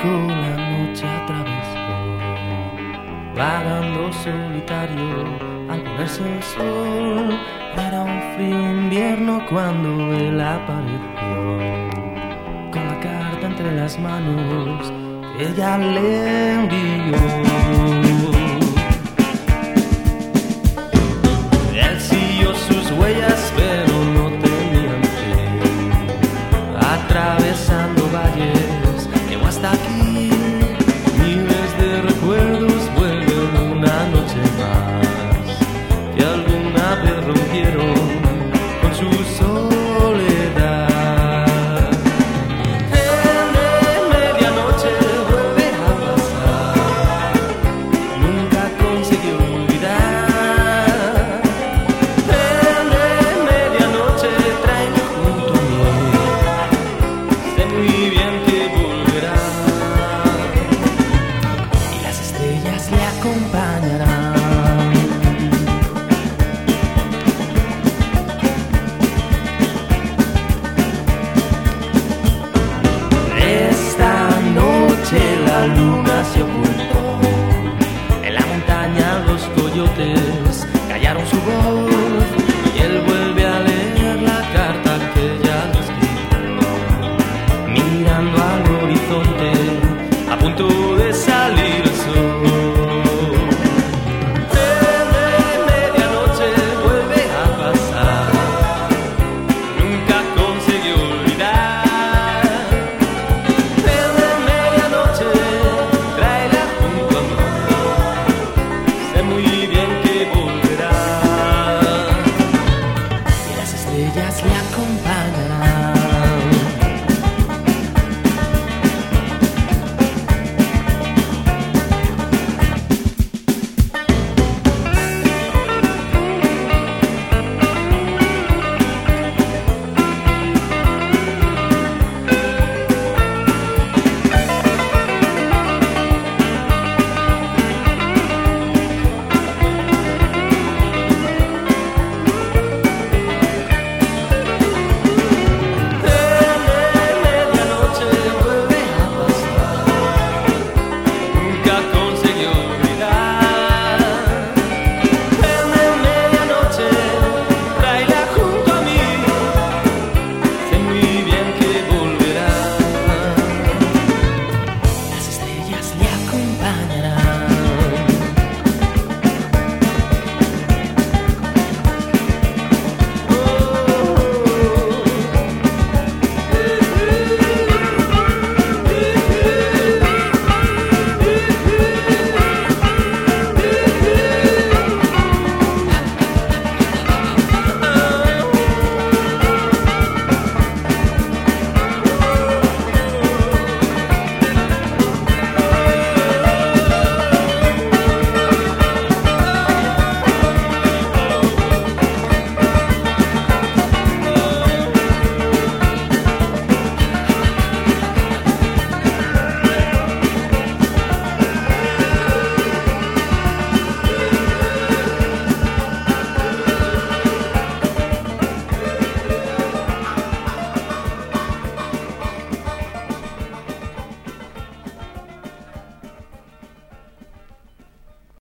la noche atravesó, vagando solitario al ponerse el sol. Era un frío invierno cuando él apareció, con la carta entre las manos que ella le envió. Él siguió sus huellas, pero no tenían fin. Atravesando valles, llegó hasta aquí. Miles de recuerdos vuelven una noche más, que alguna vez rompieron con su soledad. Tren de medianoche vuelve a pasar, nunca consiguió olvidar. Tren de medianoche, tráeme junto a mí, sé muy bien que volverá, y las estrellas le acompañarán. La luna se ocultó, en la montaña los coyotes callaron su voz, y él vuelve a leer la carta que ella le escribió, mirando al horizonte a punto de salir el sol. Tren de medianoche vuelve a pasar, nunca consiguió olvidar. Muy bien que volverá, y las estrellas le acompañarán.